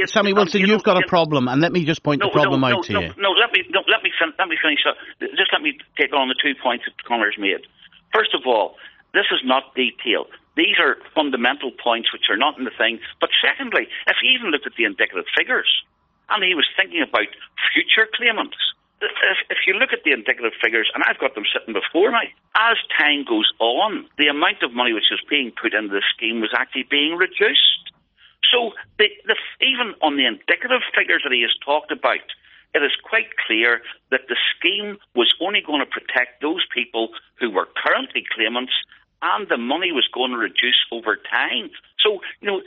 Sammy Wilson, you've got a problem, and let me just point the problem out to you. Let me finish up. Just let me take on the 2 points that Connor's made. First of all, this is not detail. These are fundamental points which are not in the thing. But secondly, if you even look at the indicative figures, and he was thinking about future claimants, if you look at the indicative figures, and I've got them sitting before me, as time goes on, the amount of money which was being put into the scheme was actually being reduced. So even on the indicative figures that he has talked about, it is quite clear that the scheme was only going to protect those people who were currently claimants, and the money was going to reduce over time. So,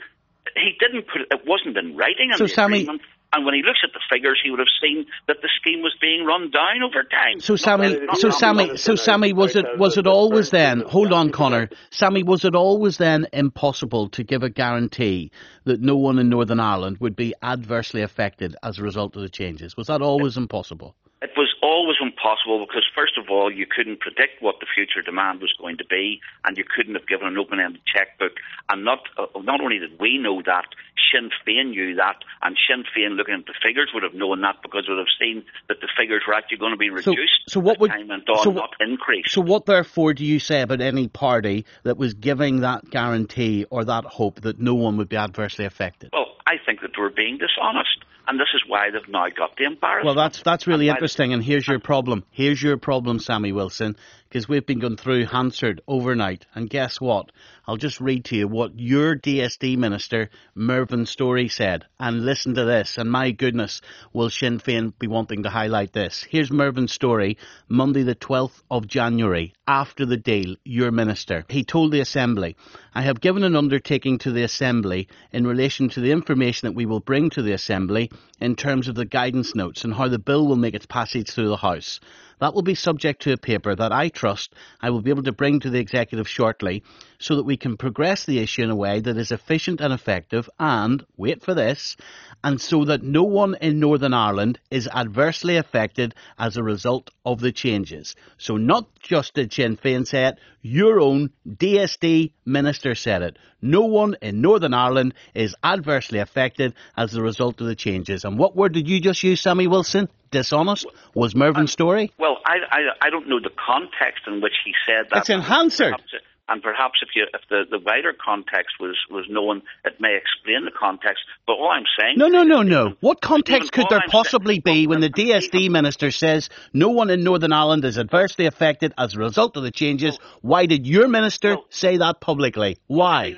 he didn't put it wasn't in writing in the agreement. And when he looks at the figures, he would have seen that the scheme was being run down over time. So, Sammy, was it always then? Hold on, Connor. Sammy, was it always then impossible to give a guarantee that no one in Northern Ireland would be adversely affected as a result of the changes? Was that always impossible? It was always impossible because, first of all, you couldn't predict what the future demand was going to be, and you couldn't have given an open-ended chequebook. And not only did we know that, Sinn Féin knew that, and Sinn Féin, looking at the figures, would have known that because would have seen that the figures were actually going to be reduced as time went on, not increased. So what, therefore, do you say about any party that was giving that guarantee or that hope that no one would be adversely affected? Well, I think that they were being dishonest. And this is why they've now got the embarrassment. Well, that's really interesting, and here's your problem. Here's your problem, Sammy Wilson, because we've been going through Hansard overnight, and guess what? I'll just read to you what your DSD minister, Mervyn Storey, said. And listen to this, and my goodness, will Sinn Féin be wanting to highlight this. Here's Mervyn Storey, Monday the 12th of January, after the deal, your minister. He told the Assembly, I have given an undertaking to the Assembly in relation to the information that we will bring to the Assembly in terms of the guidance notes and how the bill will make its passage through the House. That will be subject to a paper that I trust I will be able to bring to the Executive shortly so that we can progress the issue in a way that is efficient and effective and, wait for this, and so that no one in Northern Ireland is adversely affected as a result of the changes. So not just did Sinn Féin say it, your own DSD minister said it. No one in Northern Ireland is adversely affected as a result of the changes. And what word did you just use, Sammy Wilson? Dishonest? Was Mervyn Storey? Well, I don't know the context in which he said that. It's in Hansard. And perhaps if the wider context was known, it may explain the context. But all I'm saying... No. What context could there possibly be when the DSD minister says no one in Northern Ireland is adversely affected as a result of the changes? Why did your minister say that publicly? Why?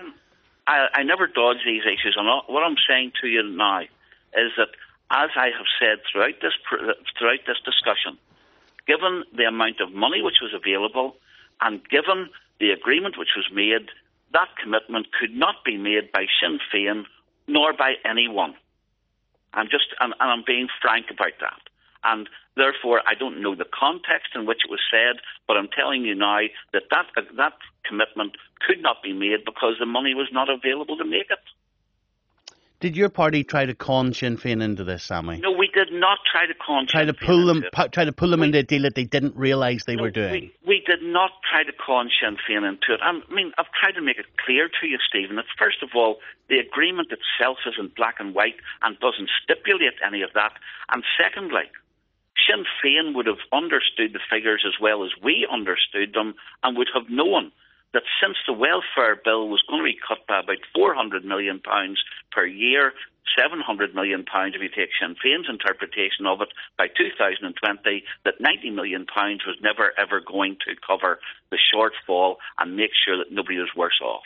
I never dodge these issues. And what I'm saying to you now is that, as I have said throughout this discussion, given the amount of money which was available and given the agreement which was made, that commitment could not be made by Sinn Féin nor by anyone. I'm being frank about that. And therefore, I don't know the context in which it was said, but I'm telling you now that commitment could not be made because the money was not available to make it. Did your party try to con Sinn Féin into this, Sammy? No, we did not try to con Sinn Féin try to pull them into a deal that they didn't realise they were doing. We did not try to con Sinn Féin into it. I mean, I've tried to make it clear to you, Stephen, that first of all, the agreement itself isn't black and white and doesn't stipulate any of that. And secondly, Sinn Féin would have understood the figures as well as we understood them and would have known that since the welfare bill was going to be cut by about £400 million per year, £700 million if you take Sinn Féin's interpretation of it, by 2020, that £90 million was never ever going to cover the shortfall and make sure that nobody was worse off.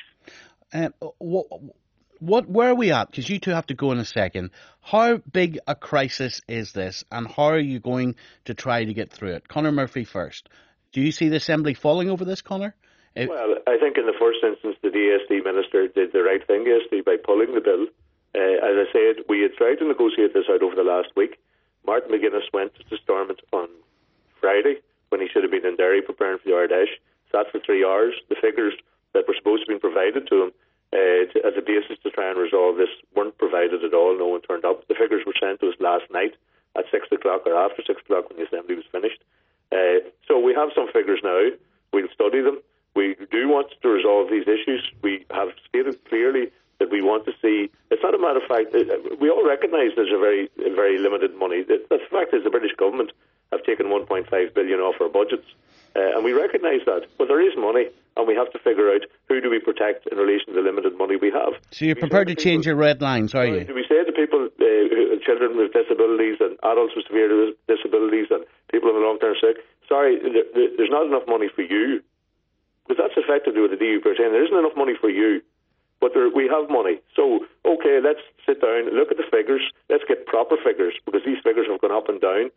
Where are we at? Because you two have to go in a second. How big a crisis is this, and how are you going to try to get through it? Conor Murphy first. Do you see the Assembly falling over this, Conor? Well, I think in the first instance the DSD minister did the right thing yesterday by pulling the bill. As I said, we had tried to negotiate this out over the last week. Martin McGuinness went to Stormont on Friday when he should have been in Derry preparing for the Ardèche. Sat for 3 hours. The figures that were supposed to be provided to him as a basis to try and resolve this weren't provided at all. No one turned up. The figures were sent to us last night at 6 o'clock or after 6 o'clock when the Assembly was finished. So we have some figures now. We'll study them. We do want to resolve these issues. We have stated clearly that we want to see. It's not a matter of fact. We all recognise there's a very limited money. The fact is the British government have taken 1.5 billion off our budgets, and we recognise that. But there is money, and we have to figure out who do we protect in relation to the limited money we have. So you're prepared to change your red lines, are you? Do we say to people, children with disabilities and adults with severe disabilities and people in the long-term sick, sorry, there's not enough money for you? Because that's effectively what the DUP are saying. There isn't enough money for you. But we have money. So, okay, let's sit down, look at the figures. Let's get proper figures, because these figures have gone up and down.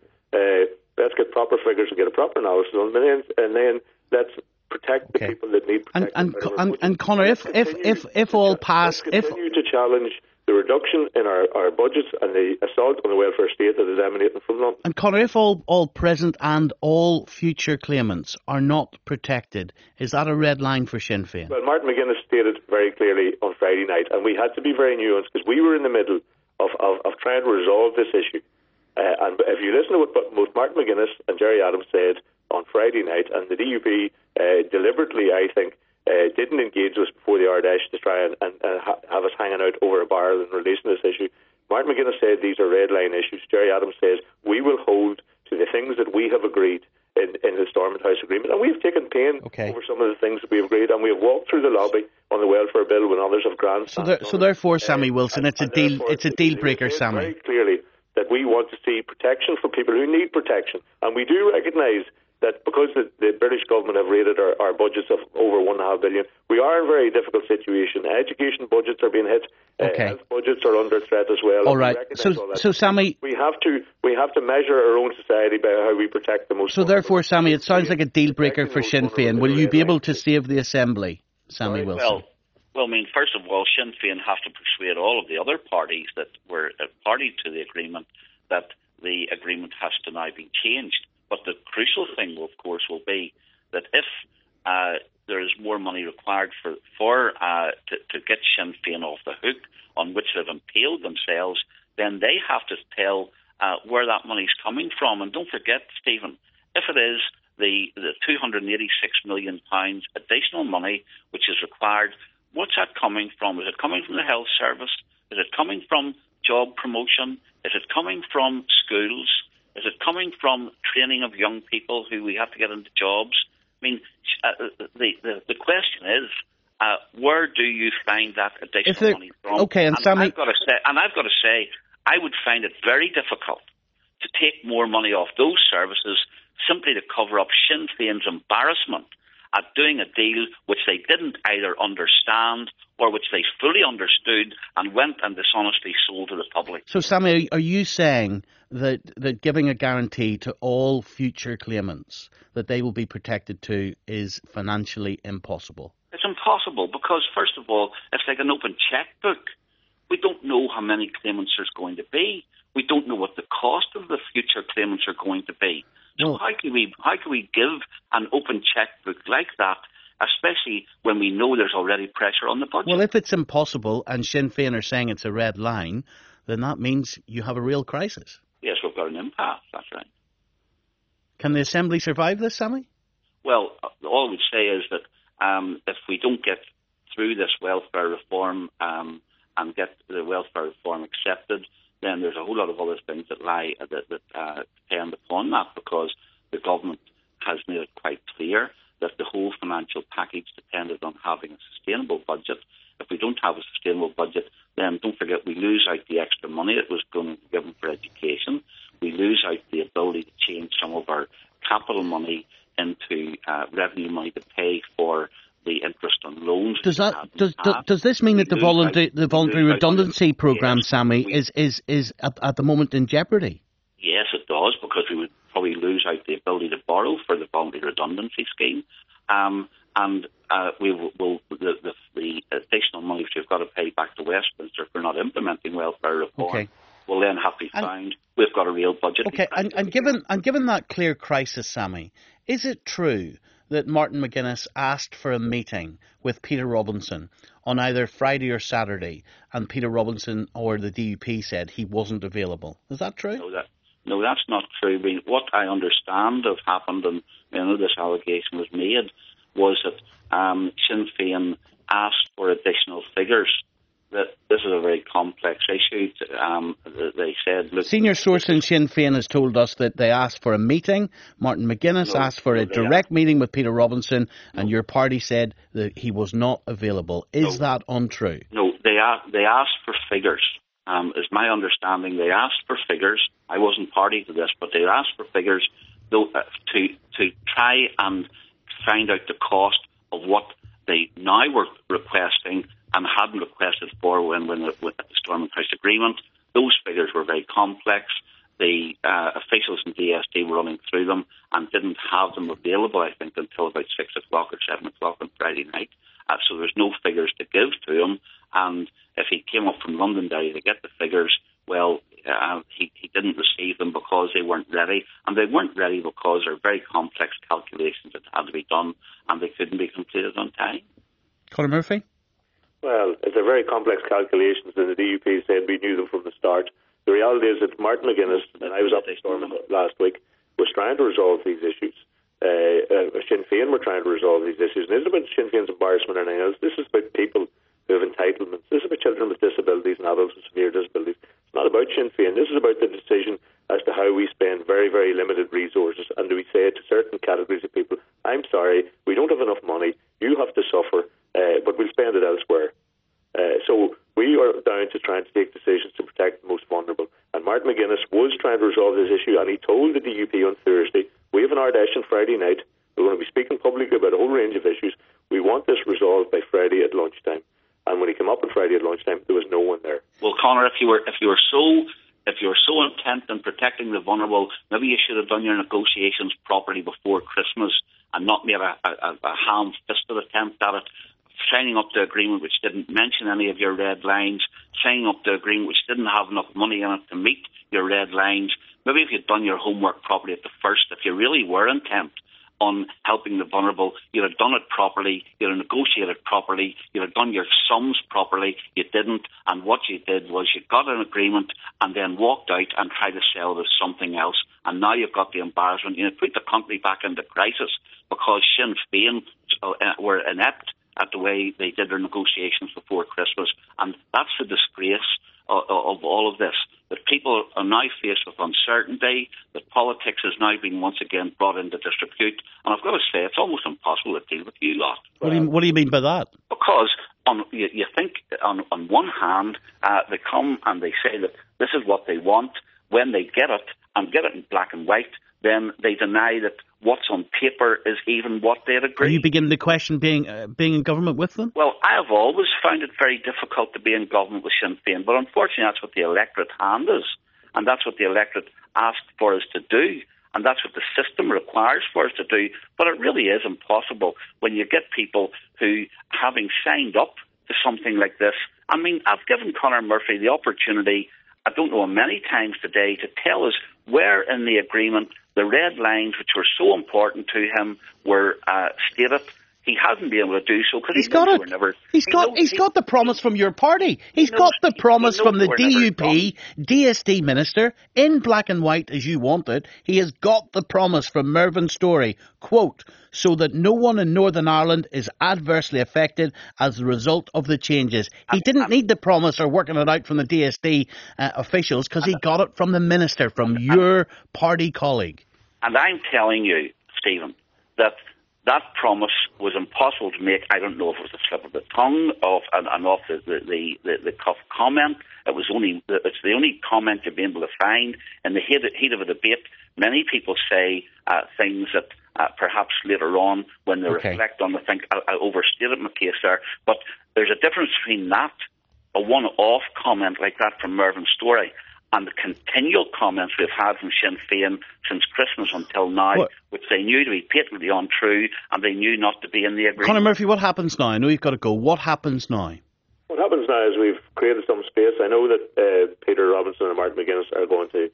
Let's get proper figures and get a proper analysis on them, and then let's protect the people that need protection. And Conor, if all pass... Continue to challenge the reduction in our budgets and the assault on the welfare state that is emanating from London. And Conor, if all present and all future claimants are not protected, is that a red line for Sinn Féin? Well, Martin McGuinness stated very clearly on Friday night, and we had to be very nuanced because we were in the middle of trying to resolve this issue. And if you listen to what both Martin McGuinness and Jerry Adams said on Friday night, and the DUP deliberately, I think, didn't engage us before the Ardèche to try and have us hanging out over a barrel in relation to this issue. Martin McGuinness said these are red line issues. Jerry Adams says we will hold to the things that we have agreed in the Stormont House Agreement. And we've taken pain over some of the things that we have agreed, and we have walked through the lobby on the welfare bill when others have grandstanded. So therefore, Sammy Wilson, it's a deal breaker, Sammy. Very clearly that we want to see protection for people who need protection. And we do recognise that because the British government have rated our budgets of over $1.5 billion, we are in a very difficult situation. Education budgets are being hit. Health budgets are under threat as well. All right. So Sammy, we have to measure our own society by how we protect the most. So therefore, Sammy, it sounds like a deal breaker for Sinn Féin. Will you be able to save the Assembly, Sammy Wilson? Well, I mean, first of all, Sinn Féin have to persuade all of the other parties that were party to the agreement that the agreement has to now be changed. But the crucial thing, of course, will be that if there is more money required to get Sinn Féin off the hook, on which they've impaled themselves, then they have to tell where that money's coming from. And don't forget, Stephen, if it is the £286 million additional money which is required, what's that coming from? Is it coming from the health service? Is it coming from job promotion? Is it coming from schools? Is it coming from training of young people who we have to get into jobs? I mean, the question is, where do you find that additional money from? Okay, and Sammy, I've got to say, I would find it very difficult to take more money off those services simply to cover up Sinn Féin's embarrassment at doing a deal which they didn't either understand or which they fully understood and went and dishonestly sold to the public. So, Sammy, are you saying that giving a guarantee to all future claimants that they will be protected too is financially impossible? It's impossible because, first of all, it's like an open checkbook. We don't know how many claimants there's going to be. We don't know what the cost of the future claimants are going to be. So how can we give an open checkbook like that, especially when we know there's already pressure on the budget? Well, if it's impossible and Sinn Féin are saying it's a red line, then that means you have a real crisis. Yes, we've got an impasse, that's right. Can the Assembly survive this, Sammy? Well, all I would say is that if we don't get through this welfare reform and get the welfare reform accepted, then there's a whole lot of other things that lie that depend upon that, because the government has made it quite clear that the whole financial package depended on having a sustainable budget. If we don't have a sustainable budget, then don't forget we lose out the extra money that was going to be given for education. We lose out the ability to change some of our capital money into revenue money to pay for the interest on loans. Does this mean that the voluntary redundancy programme, Sammy, is at the moment in jeopardy? Yes, it does, because we would probably lose out the ability to borrow for the voluntary redundancy scheme, and we will the additional money which we've got to pay back to Westminster for not implementing welfare reform will then have to be found. We've got a real budget. Okay, and given that clear crisis, Sammy, is it true that Martin McGuinness asked for a meeting with Peter Robinson on either Friday or Saturday, and Peter Robinson or the DUP said he wasn't available? Is that true? No, that's not true. I mean, what I understand have happened, and I know this allegation was made, was that Sinn Féin asked for additional figures that this is a very complex issue. They said... Look, senior source in Sinn Féin has told us that they asked for a meeting. Martin McGuinness asked for a direct meeting with Peter Robinson, and your party said that he was not available. Is that untrue? No, they asked for figures. Is my understanding. They asked for figures. I wasn't party to this, but they asked for figures to try and find out the cost of what they now were requesting and hadn't requested for when with the Stormont House agreement. Those figures were very complex. The officials in DSD were running through them and didn't have them available, I think, until about 6 o'clock or 7 o'clock on Friday night. So there's no figures to give to him. And if he came up from Londonderry to get the figures, well, he didn't receive them because they weren't ready. And they weren't ready because they're very complex calculations that had to be done, and they couldn't be completed on time. Conor Murphy? Well, it's a very complex calculations, and the DUP said we knew them from the start. The reality is that Martin McGuinness, and I was up in Stormont last week, was trying to resolve these issues. Sinn Féin were trying to resolve these issues. And this is about Sinn Féin's embarrassment or anything else. This is about people who have entitlements. This is about children with disabilities and adults with severe disabilities. It's not about Sinn Féin. This is about the decision as to how we spend very, very limited resources. And do we say to certain categories of people, I'm sorry, we don't have enough money, you have to suffer, but we'll spend it elsewhere. So we are down to trying to take decisions to protect the most vulnerable. And Martin McGuinness was trying to resolve this issue, and he told the DUP on Thursday, we have an Ardèche on Friday night, we're going to be speaking publicly about a whole range of issues. We want this resolved by Friday at lunchtime. And when he came up on Friday at lunchtime, there was no one there. Well, Conor, if you were so intent on protecting the vulnerable, maybe you should have done your negotiations properly before Christmas and not made a ham-fisted attempt at it. Signing up the agreement which didn't mention any of your red lines, signing up the agreement which didn't have enough money in it to meet your red lines. Maybe if you'd done your homework properly at the first, if you really were intent on helping the vulnerable, you'd have done it properly, you'd have negotiated properly, you'd have done your sums properly. You didn't, and what you did was you got an agreement and then walked out and tried to sell it as something else, and now you've got the embarrassment. You put the country back into crisis because Sinn Féin were inept at the way they did their negotiations before Christmas, and that's the disgrace of all of this, that people are now faced with uncertainty, that politics has now been once again brought into disrepute, and I've got to say, it's almost impossible to deal with you lot. What do you mean by that? Because you think, on one hand, they come and they say that this is what they want. When they get it, and get it in black and white, then they deny that what's on paper is even what they'd agree. Are you beginning to question being in government with them? Well, I have always found it very difficult to be in government with Sinn Féin, but unfortunately that's what the electorate hand is, and that's what the electorate asked for us to do, and that's what the system requires for us to do. But it really is impossible when you get people who, having signed up to something like this, I mean, I've given Conor Murphy the opportunity, I don't know how many times today, to tell us where in the agreement the red lines, which were so important to him, were stated. He hasn't been able to do so because he's got it. He's got the promise from your party. He's got the promise from the DUP, DSD minister, in black and white as you want it. He has got the promise from Mervyn Storey, quote, so that no one in Northern Ireland is adversely affected as a result of the changes. He didn't need the promise or working it out from the DSD officials because he got it from the minister, from your party colleague. And I'm telling you, Stephen, that promise was impossible to make. I don't know if it was a slip of the tongue and off the cuff comment. It's the only comment you've been able to find. In the heat of a debate, many people say things that perhaps later on, when they reflect on the thing, I overstated my case there. But there's a difference between that, a one-off comment like that from Mervyn Storey, and the continual comments we've had from Sinn Féin since Christmas until now, which they knew to be patently untrue, and they knew not to be in the agreement. Conor Murphy, what happens now? I know you've got to go. What happens now? What happens now is we've created some space. I know that Peter Robinson and Martin McGuinness are going to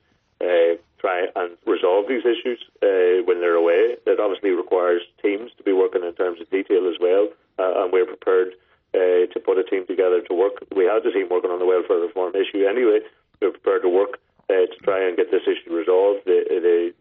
try and resolve these issues when they're away. That obviously requires teams to be working in terms of detail as well, and we're prepared to put a team together to work. We had the team working on the welfare reform issue anyway. We're prepared to work to try and get this issue resolved. The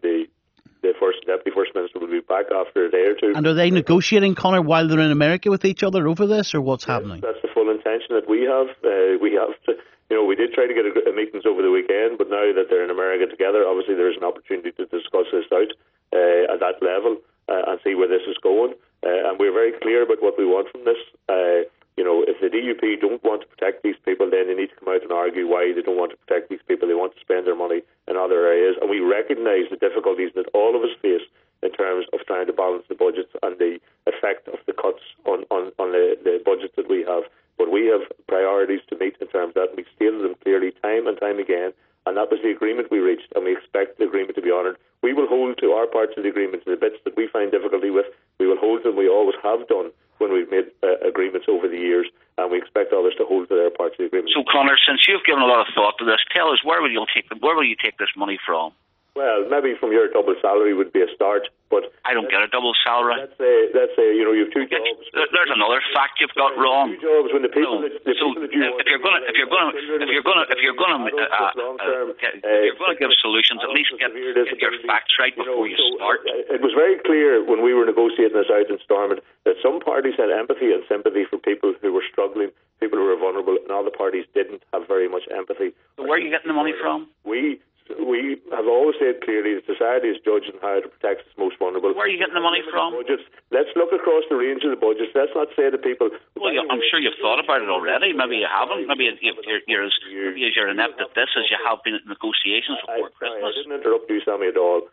Deputy First Minister will be back after a day or two. And are they negotiating, Conor, while they're in America with each other over this, or what's happening? That's the full intention. mention that we have to, we did try to get a meetings over the weekend, but now that they're in America together, obviously there's an opportunity to discuss this out at that level and see where this is going. And we're very clear about what we want from this. If the DUP don't want to protect these people, then they need to come out and argue why they don't want to protect these people. They want to spend their money in other areas. And we recognise the difficulties that all of us face in terms of trying to balance the budgets and the effect of the cuts on the budgets that we have. But we have priorities to meet in terms of that. We stated them clearly time and time again. And that was the agreement we reached, and we expect the agreement to be honoured. We will hold to our parts of the agreement, to the bits that we find difficulty with. We will hold them. We always have done when we've made agreements over the years, and we expect others to hold to their parts of the agreement. So, Conor, since you've given a lot of thought to this, tell us where will you take this money from? Well, maybe from your double salary would be a start, but I don't get a double salary. Let's say you have two jobs. There's another fact you've got wrong. Two jobs when the people that if you're going to give solutions, at least get your facts right before you start. It was very clear when we were negotiating this out in Stormont that some parties had empathy and sympathy for people who were struggling, people who were vulnerable, and other parties didn't have very much empathy. So where are you getting the money from? We have always said clearly that society is judging how to protect its most vulnerable. Where are you getting the money from? Budgets. Let's look across the range of the budgets. Let's not say to people... Well, I'm sure you've thought about it already. Maybe you haven't. Maybe you're as inept at this as you have been at negotiations before Christmas. I didn't interrupt you, Sammy, at all.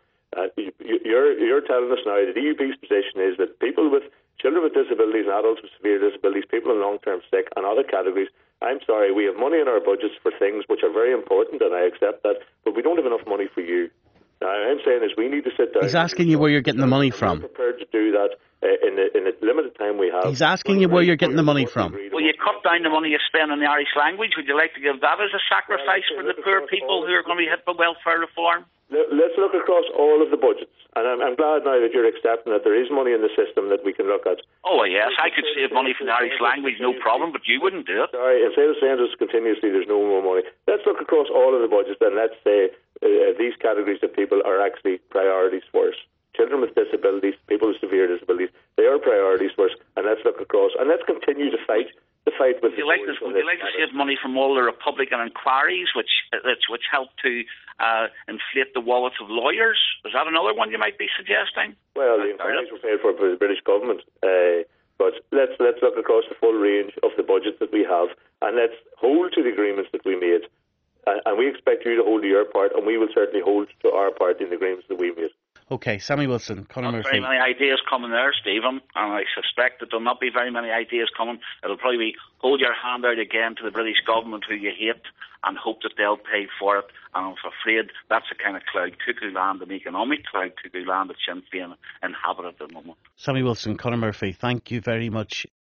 You're telling us now the DUP's position is that people with children with disabilities and adults with severe disabilities, people in long-term sick and other categories, I'm sorry, we have money in our budgets for things which are very important, and I accept that, but we don't have enough money for you. Now, I'm saying is we need to sit down. He's asking you where you're getting the money from. We're prepared to do that in the limited time we have. He's asking you where you're getting the money from. Will you cut down the money you spend on the Irish language? Would you like to give that as a sacrifice for the poor people who are going to be hit by welfare reform? Let's look across all of the budgets. And I'm glad now that you're accepting that there is money in the system that we can look at. Oh, yes, I could save money from the Irish language, no problem, but you wouldn't do it. Sorry, instead of saying this continuously, there's no more money. Let's look across all of the budgets and let's say these categories of people are actually priorities for us. Children with disabilities, people with severe disabilities, they are priorities for us. And let's look across and let's continue to fight. Would you like to save money from all the Republican inquiries, which help to inflate the wallets of lawyers? Is that another one you might be suggesting? Well, the inquiries were paid for by the British government, but let's look across the full range of the budget that we have, and let's hold to the agreements that we made. And we expect you to hold to your part, and we will certainly hold to our part in the agreements that we made. Okay, Sammy Wilson, Conor Murphy. Not very many ideas coming there, Stephen, and I suspect that there'll not be very many ideas coming. It'll probably be hold your hand out again to the British government who you hate and hope that they'll pay for it. And I'm afraid that's the kind of cloud cuckoo land, an economic cloud cuckoo land that Sinn Féin inhabit at the moment. Sammy Wilson, Conor Murphy, thank you very much.